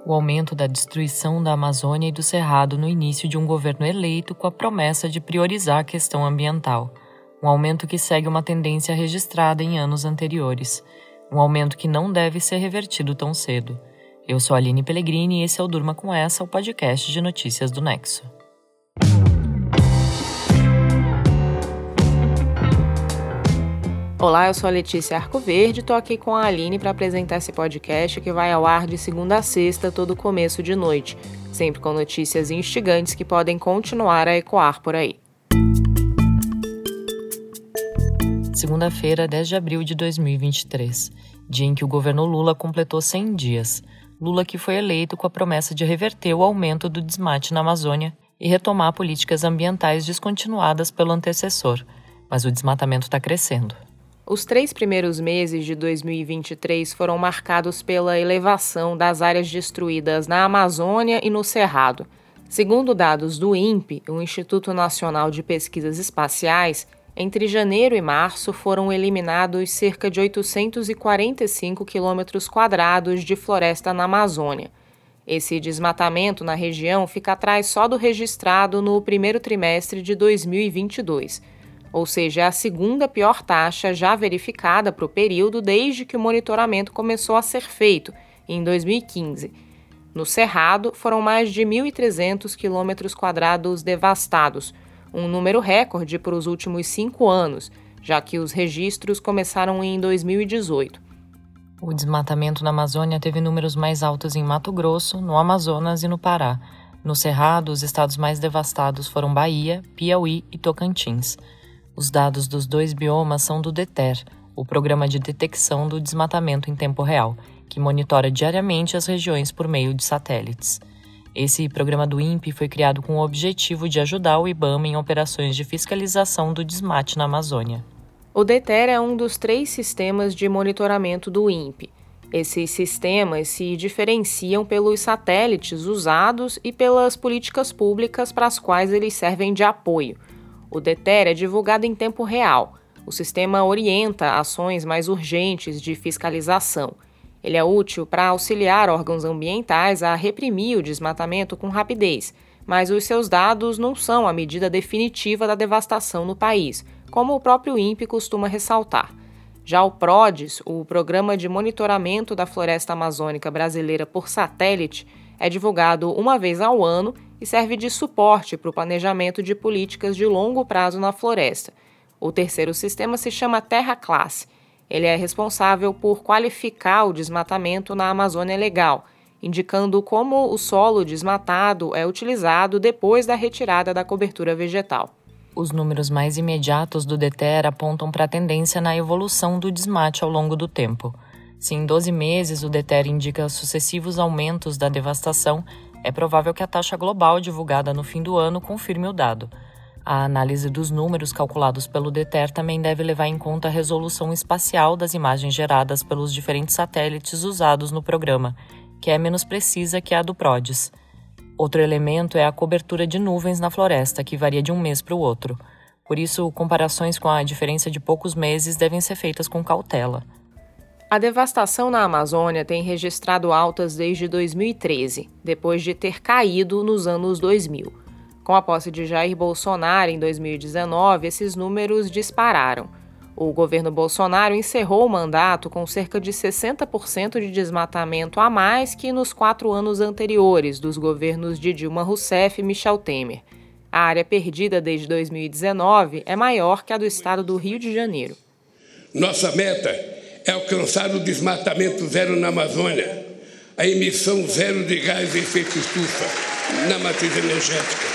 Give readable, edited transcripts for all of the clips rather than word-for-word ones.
O aumento da destruição da Amazônia e do Cerrado no início de um governo eleito com a promessa de priorizar a questão ambiental. Um aumento que segue uma tendência registrada em anos anteriores. Um aumento que não deve ser revertido tão cedo. Eu sou a Aline Pellegrini e esse é o Durma Com Essa, o podcast de notícias do Nexo. Olá, eu sou a Letícia Arcoverde e estou aqui com a Aline para apresentar esse podcast que vai ao ar de segunda a sexta, todo começo de noite, sempre com notícias instigantes que podem continuar a ecoar por aí. Segunda-feira, 10 de abril de 2023, dia em que o governo Lula completou 100 dias. Lula que foi eleito com a promessa de reverter o aumento do desmate na Amazônia e retomar políticas ambientais descontinuadas pelo antecessor. Mas o desmatamento está crescendo. Os 3 primeiros meses de 2023 foram marcados pela elevação das áreas destruídas na Amazônia e no Cerrado. Segundo dados do INPE, o Instituto Nacional de Pesquisas Espaciais, entre janeiro e março foram eliminados cerca de 845 quilômetros quadrados de floresta na Amazônia. Esse desmatamento na região fica atrás só do registrado no primeiro trimestre de 2022. Ou seja, é a segunda pior taxa já verificada para o período desde que o monitoramento começou a ser feito, em 2015. No Cerrado, foram mais de 1.300 quilômetros quadrados devastados, um número recorde para os últimos 5 anos, já que os registros começaram em 2018. O desmatamento na Amazônia teve números mais altos em Mato Grosso, no Amazonas e no Pará. No Cerrado, os estados mais devastados foram Bahia, Piauí e Tocantins. Os dados dos 2 biomas são do DETER, o Programa de Detecção do Desmatamento em Tempo Real, que monitora diariamente as regiões por meio de satélites. Esse programa do INPE foi criado com o objetivo de ajudar o IBAMA em operações de fiscalização do desmate na Amazônia. O DETER é um dos 3 sistemas de monitoramento do INPE. Esses sistemas se diferenciam pelos satélites usados e pelas políticas públicas para as quais eles servem de apoio. O DETER é divulgado em tempo real. O sistema orienta ações mais urgentes de fiscalização. Ele é útil para auxiliar órgãos ambientais a reprimir o desmatamento com rapidez, mas os seus dados não são a medida definitiva da devastação no país, como o próprio INPE costuma ressaltar. Já o PRODES, o Programa de Monitoramento da Floresta Amazônica Brasileira por Satélite, é divulgado uma vez ao ano e serve de suporte para o planejamento de políticas de longo prazo na floresta. O terceiro sistema se chama Terra Classe. Ele é responsável por qualificar o desmatamento na Amazônia Legal, indicando como o solo desmatado é utilizado depois da retirada da cobertura vegetal. Os números mais imediatos do DETER apontam para a tendência na evolução do desmate ao longo do tempo. Se em 12 meses o DETER indica sucessivos aumentos da devastação, é provável que a taxa global divulgada no fim do ano confirme o dado. A análise dos números calculados pelo DETER também deve levar em conta a resolução espacial das imagens geradas pelos diferentes satélites usados no programa, que é menos precisa que a do PRODES. Outro elemento é a cobertura de nuvens na floresta, que varia de um mês para o outro. Por isso, comparações com a diferença de poucos meses devem ser feitas com cautela. A devastação na Amazônia tem registrado altas desde 2013, depois de ter caído nos anos 2000. Com a posse de Jair Bolsonaro em 2019, esses números dispararam. O governo Bolsonaro encerrou o mandato com cerca de 60% de desmatamento a mais que nos 4 anos anteriores dos governos de Dilma Rousseff e Michel Temer. A área perdida desde 2019 é maior que a do estado do Rio de Janeiro. Nossa meta é alcançar o desmatamento zero na Amazônia, a emissão zero de gás de efeito estufa na matriz energética.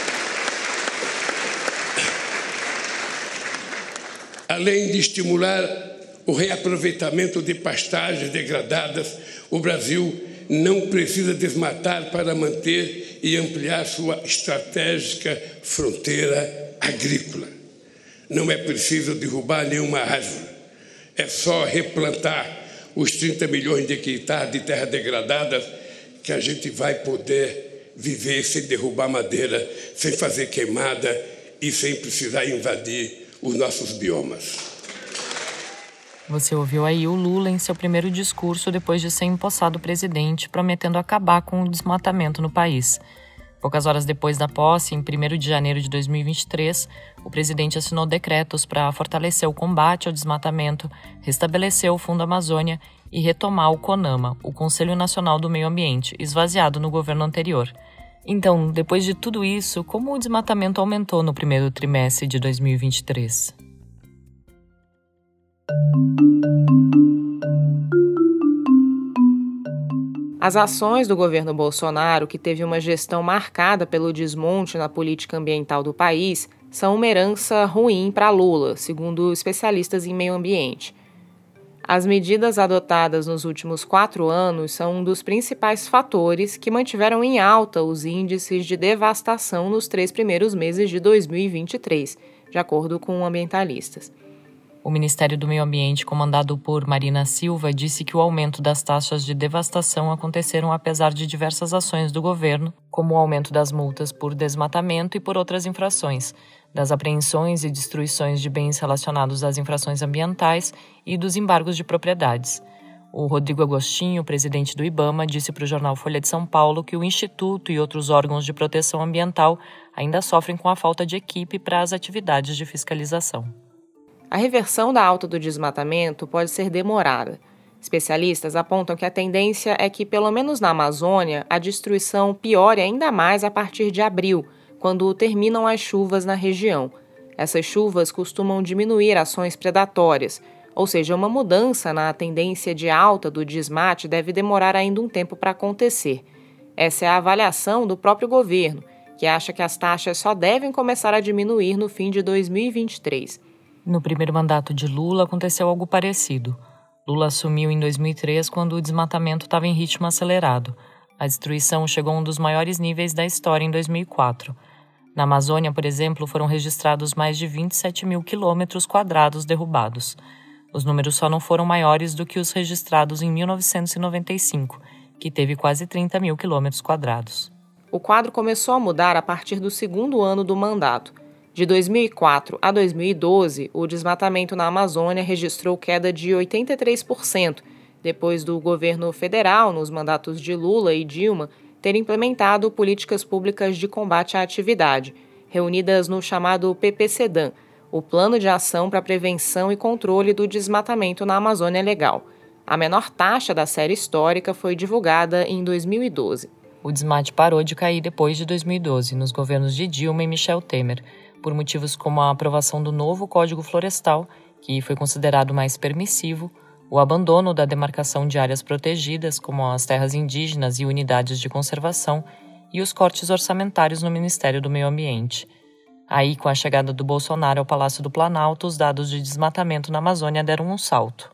Além de estimular o reaproveitamento de pastagens degradadas, o Brasil não precisa desmatar para manter e ampliar sua estratégica fronteira agrícola. Não é preciso derrubar nenhuma árvore. É só replantar os 30 milhões de hectares de terra degradada que a gente vai poder viver sem derrubar madeira, sem fazer queimada e sem precisar invadir os nossos biomas. Você ouviu aí o Lula em seu primeiro discurso depois de ser empossado presidente, prometendo acabar com o desmatamento no país. Poucas horas depois da posse, em 1º de janeiro de 2023, o presidente assinou decretos para fortalecer o combate ao desmatamento, restabelecer o Fundo Amazônia e retomar o CONAMA, o Conselho Nacional do Meio Ambiente, esvaziado no governo anterior. Então, depois de tudo isso, como o desmatamento aumentou no primeiro trimestre de 2023? As ações do governo Bolsonaro, que teve uma gestão marcada pelo desmonte na política ambiental do país, são uma herança ruim para Lula, segundo especialistas em meio ambiente. As medidas adotadas nos últimos 4 anos são um dos principais fatores que mantiveram em alta os índices de devastação nos 3 primeiros meses de 2023, de acordo com ambientalistas. O Ministério do Meio Ambiente, comandado por Marina Silva, disse que o aumento das taxas de devastação aconteceram apesar de diversas ações do governo, como o aumento das multas por desmatamento e por outras infrações, das apreensões e destruições de bens relacionados às infrações ambientais e dos embargos de propriedades. O Rodrigo Agostinho, presidente do IBAMA, disse para o jornal Folha de São Paulo que o Instituto e outros órgãos de proteção ambiental ainda sofrem com a falta de equipe para as atividades de fiscalização. A reversão da alta do desmatamento pode ser demorada. Especialistas apontam que a tendência é que, pelo menos na Amazônia, a destruição piore ainda mais a partir de abril, quando terminam as chuvas na região. Essas chuvas costumam diminuir ações predatórias, ou seja, uma mudança na tendência de alta do desmate deve demorar ainda um tempo para acontecer. Essa é a avaliação do próprio governo, que acha que as taxas só devem começar a diminuir no fim de 2023. No primeiro mandato de Lula aconteceu algo parecido. Lula assumiu em 2003 quando o desmatamento estava em ritmo acelerado. A destruição chegou a um dos maiores níveis da história em 2004. Na Amazônia, por exemplo, foram registrados mais de 27 mil quilômetros quadrados derrubados. Os números só não foram maiores do que os registrados em 1995, que teve quase 30 mil quilômetros quadrados. O quadro começou a mudar a partir do segundo ano do mandato. De 2004 a 2012, o desmatamento na Amazônia registrou queda de 83%, depois do governo federal, nos mandatos de Lula e Dilma, ter implementado políticas públicas de combate à atividade, reunidas no chamado PPCDAM, o Plano de Ação para a Prevenção e Controle do Desmatamento na Amazônia Legal. A menor taxa da série histórica foi divulgada em 2012. O desmate parou de cair depois de 2012, nos governos de Dilma e Michel Temer, por motivos como a aprovação do novo Código Florestal, que foi considerado mais permissivo, o abandono da demarcação de áreas protegidas, como as terras indígenas e unidades de conservação, e os cortes orçamentários no Ministério do Meio Ambiente. Aí, com a chegada do Bolsonaro ao Palácio do Planalto, os dados de desmatamento na Amazônia deram um salto.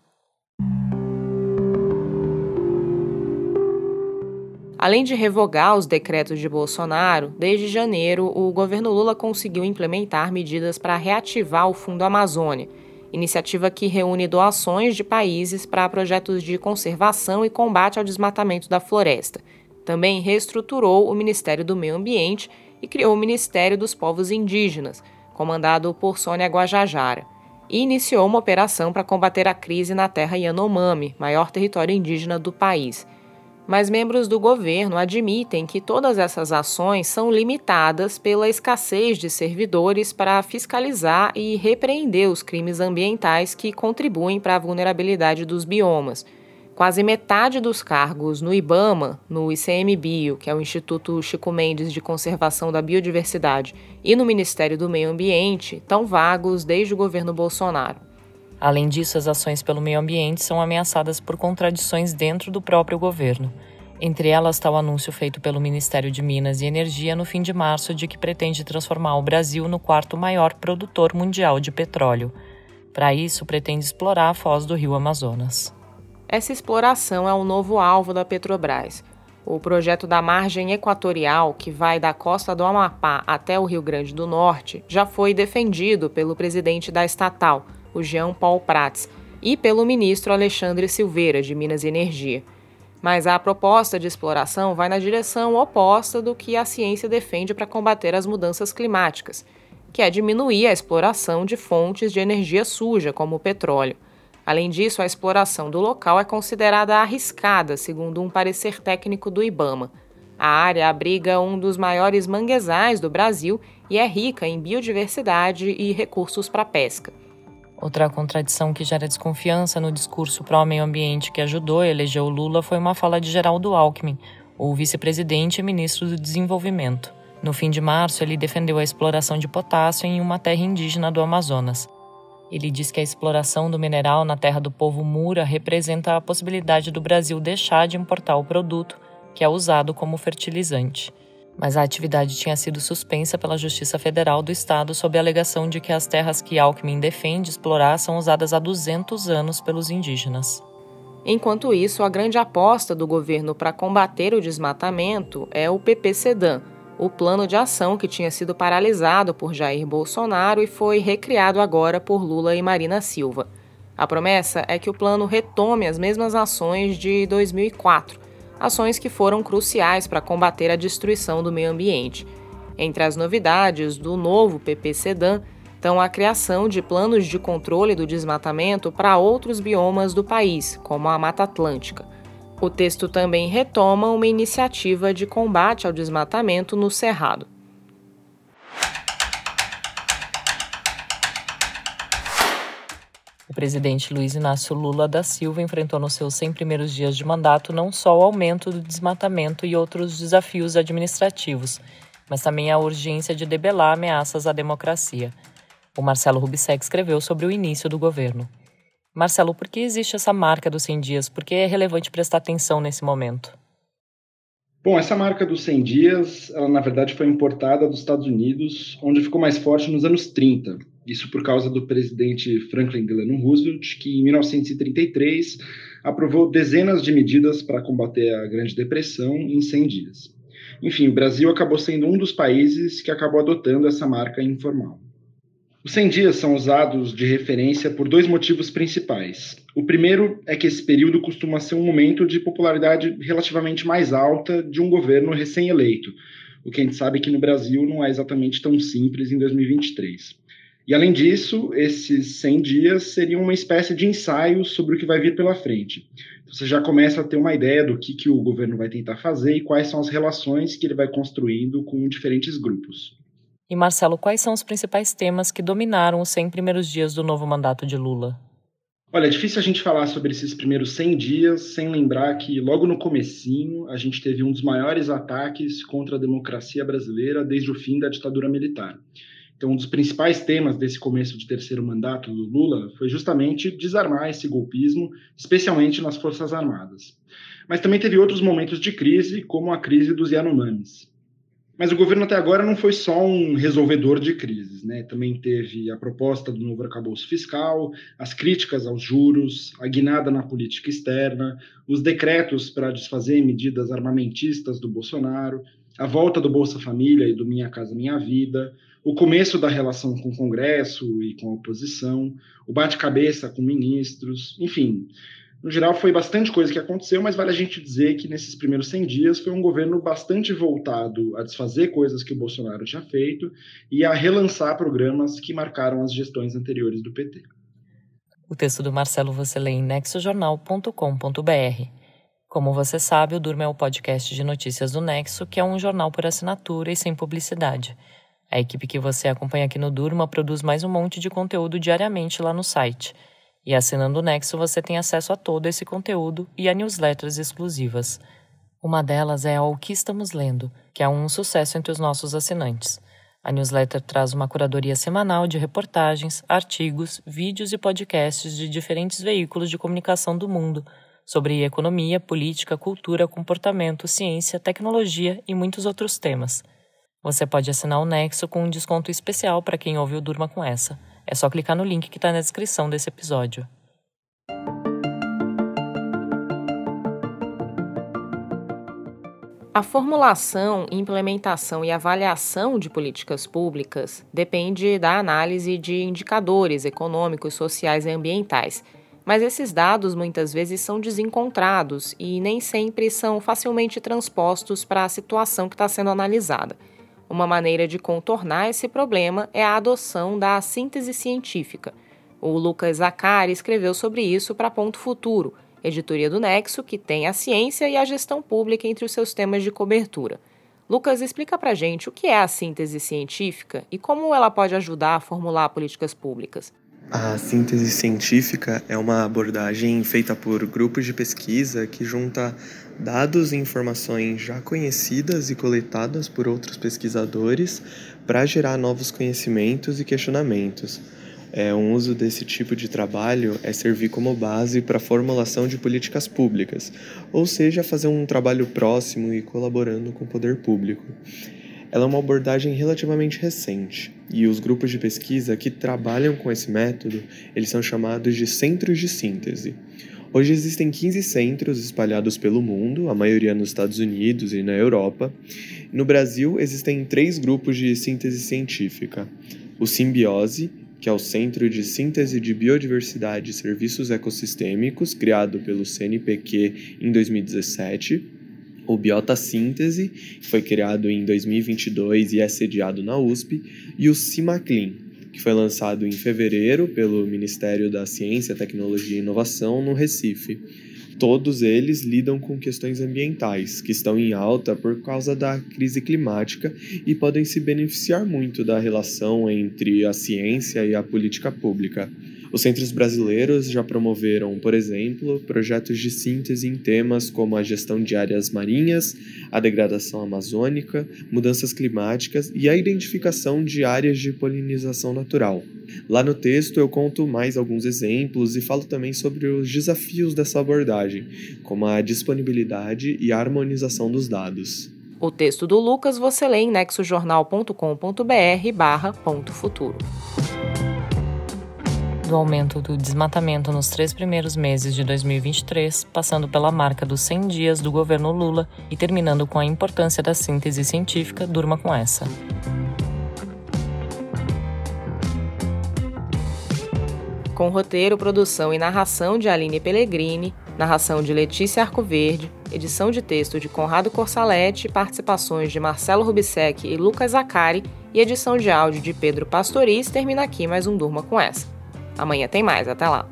Além de revogar os decretos de Bolsonaro, desde janeiro, o governo Lula conseguiu implementar medidas para reativar o Fundo Amazônia, iniciativa que reúne doações de países para projetos de conservação e combate ao desmatamento da floresta. Também reestruturou o Ministério do Meio Ambiente e criou o Ministério dos Povos Indígenas, comandado por Sônia Guajajara, e iniciou uma operação para combater a crise na terra Yanomami, maior território indígena do país. Mas membros do governo admitem que todas essas ações são limitadas pela escassez de servidores para fiscalizar e repreender os crimes ambientais que contribuem para a vulnerabilidade dos biomas. Quase metade dos cargos no IBAMA, no ICMBio, que é o Instituto Chico Mendes de Conservação da Biodiversidade, e no Ministério do Meio Ambiente, estão vagos desde o governo Bolsonaro. Além disso, as ações pelo meio ambiente são ameaçadas por contradições dentro do próprio governo. Entre elas está o anúncio feito pelo Ministério de Minas e Energia no fim de março de que pretende transformar o Brasil no 4º maior produtor mundial de petróleo. Para isso, pretende explorar a foz do rio Amazonas. Essa exploração é o novo alvo da Petrobras. O projeto da margem equatorial, que vai da costa do Amapá até o Rio Grande do Norte, já foi defendido pelo presidente da estatal, o Jean Paul Prats, e pelo ministro Alexandre Silveira, de Minas e Energia. Mas a proposta de exploração vai na direção oposta do que a ciência defende para combater as mudanças climáticas, que é diminuir a exploração de fontes de energia suja, como o petróleo. Além disso, a exploração do local é considerada arriscada, segundo um parecer técnico do IBAMA. A área abriga um dos maiores manguezais do Brasil e é rica em biodiversidade e recursos para pesca. Outra contradição que gera desconfiança no discurso pró-meio ambiente que ajudou a eleger o Lula foi uma fala de Geraldo Alckmin, o vice-presidente e ministro do Desenvolvimento. No fim de março, ele defendeu a exploração de potássio em uma terra indígena do Amazonas. Ele diz que a exploração do mineral na terra do povo Mura representa a possibilidade do Brasil deixar de importar o produto, que é usado como fertilizante. Mas a atividade tinha sido suspensa pela Justiça Federal do Estado sob a alegação de que as terras que Alckmin defende explorar são usadas há 200 anos pelos indígenas. Enquanto isso, a grande aposta do governo para combater o desmatamento é o PPCDAN, o plano de ação que tinha sido paralisado por Jair Bolsonaro e foi recriado agora por Lula e Marina Silva. A promessa é que o plano retome as mesmas ações de 2004, ações que foram cruciais para combater a destruição do meio ambiente. Entre as novidades do novo PPCDAN estão a criação de planos de controle do desmatamento para outros biomas do país, como a Mata Atlântica. O texto também retoma uma iniciativa de combate ao desmatamento no Cerrado. O presidente Luiz Inácio Lula da Silva enfrentou nos seus 100 primeiros dias de mandato não só o aumento do desmatamento e outros desafios administrativos, mas também a urgência de debelar ameaças à democracia. O Marcelo Rubissek escreveu sobre o início do governo. Marcelo, por que existe essa marca dos 100 dias? Por que é relevante prestar atenção nesse momento? Bom, essa marca dos 100 dias, ela na verdade foi importada dos Estados Unidos, onde ficou mais forte nos anos 30. Isso por causa do presidente Franklin Delano Roosevelt, que em 1933 aprovou dezenas de medidas para combater a Grande Depressão em 100 dias. Enfim, o Brasil acabou sendo um dos países que acabou adotando essa marca informal. Os 100 dias são usados de referência por dois motivos principais. O primeiro é que esse período costuma ser um momento de popularidade relativamente mais alta de um governo recém-eleito, o que a gente sabe que no Brasil não é exatamente tão simples em 2023. E, além disso, esses 100 dias seriam uma espécie de ensaio sobre o que vai vir pela frente. Então, você já começa a ter uma ideia do que o governo vai tentar fazer e quais são as relações que ele vai construindo com diferentes grupos. E, Marcelo, quais são os principais temas que dominaram os 100 primeiros dias do novo mandato de Lula? Olha, é difícil a gente falar sobre esses primeiros 100 dias sem lembrar que logo no comecinho a gente teve um dos maiores ataques contra a democracia brasileira desde o fim da ditadura militar. Então, um dos principais temas desse começo de terceiro mandato do Lula foi justamente desarmar esse golpismo, especialmente nas Forças Armadas. Mas também teve outros momentos de crise, como a crise dos Yanomamis. Mas o governo até agora não foi só um resolvedor de crises, né? Também teve a proposta do novo arcabouço fiscal, as críticas aos juros, a guinada na política externa, os decretos para desfazer medidas armamentistas do Bolsonaro, a volta do Bolsa Família e do Minha Casa Minha Vida, o começo da relação com o Congresso e com a oposição, o bate-cabeça com ministros, enfim. No geral, foi bastante coisa que aconteceu, mas vale a gente dizer que nesses primeiros 100 dias foi um governo bastante voltado a desfazer coisas que o Bolsonaro tinha feito e a relançar programas que marcaram as gestões anteriores do PT. O texto do Marcelo você lê em nexojornal.com.br. Como você sabe, o Durma é o podcast de notícias do Nexo, que é um jornal por assinatura e sem publicidade. A equipe que você acompanha aqui no Durma produz mais um monte de conteúdo diariamente lá no site. E assinando o Nexo, você tem acesso a todo esse conteúdo e a newsletters exclusivas. Uma delas é a O Que Estamos Lendo, que é um sucesso entre os nossos assinantes. A newsletter traz uma curadoria semanal de reportagens, artigos, vídeos e podcasts de diferentes veículos de comunicação do mundo, sobre economia, política, cultura, comportamento, ciência, tecnologia e muitos outros temas. Você pode assinar o Nexo com um desconto especial para quem ouve o Durma com essa. É só clicar no link que está na descrição desse episódio. A formulação, implementação e avaliação de políticas públicas depende da análise de indicadores econômicos, sociais e ambientais. Mas esses dados muitas vezes são desencontrados e nem sempre são facilmente transpostos para a situação que está sendo analisada. Uma maneira de contornar esse problema é a adoção da síntese científica. O Lucas Zacari escreveu sobre isso para Ponto Futuro, editoria do Nexo, que tem a ciência e a gestão pública entre os seus temas de cobertura. Lucas, explica pra gente o que é a síntese científica e como ela pode ajudar a formular políticas públicas. A síntese científica é uma abordagem feita por grupos de pesquisa que junta dados e informações já conhecidas e coletadas por outros pesquisadores para gerar novos conhecimentos e questionamentos. Um uso desse tipo de trabalho é servir como base para a formulação de políticas públicas, ou seja, fazer um trabalho próximo e colaborando com o poder público. Ela é uma abordagem relativamente recente, e os grupos de pesquisa que trabalham com esse método, eles são chamados de centros de síntese. Hoje existem 15 centros espalhados pelo mundo, a maioria nos Estados Unidos e na Europa. No Brasil, existem 3 grupos de síntese científica. O Simbiose, que é o Centro de Síntese de Biodiversidade e Serviços Ecossistêmicos, criado pelo CNPq em 2017, o Biotasíntese, que foi criado em 2022 e é sediado na USP, e o Cimaclim, que foi lançado em fevereiro pelo Ministério da Ciência, Tecnologia e Inovação, no Recife. Todos eles lidam com questões ambientais, que estão em alta por causa da crise climática e podem se beneficiar muito da relação entre a ciência e a política pública. Os centros brasileiros já promoveram, por exemplo, projetos de síntese em temas como a gestão de áreas marinhas, a degradação amazônica, mudanças climáticas e a identificação de áreas de polinização natural. Lá no texto eu conto mais alguns exemplos e falo também sobre os desafios dessa abordagem, como a disponibilidade e a harmonização dos dados. O texto do Lucas você lê em nexojornal.com.br/Ponto Futuro. Do aumento do desmatamento nos 3 primeiros meses de 2023, passando pela marca dos 100 dias do governo Lula e terminando com a importância da síntese científica, durma com essa. Com roteiro, produção e narração de Aline Pellegrini, narração de Letícia Arcoverde, edição de texto de Conrado Corsaletti, participações de Marcelo Rubissec e Lucas Zacari e edição de áudio de Pedro Pastoriz, termina aqui mais um Durma com essa. Amanhã tem mais, até lá!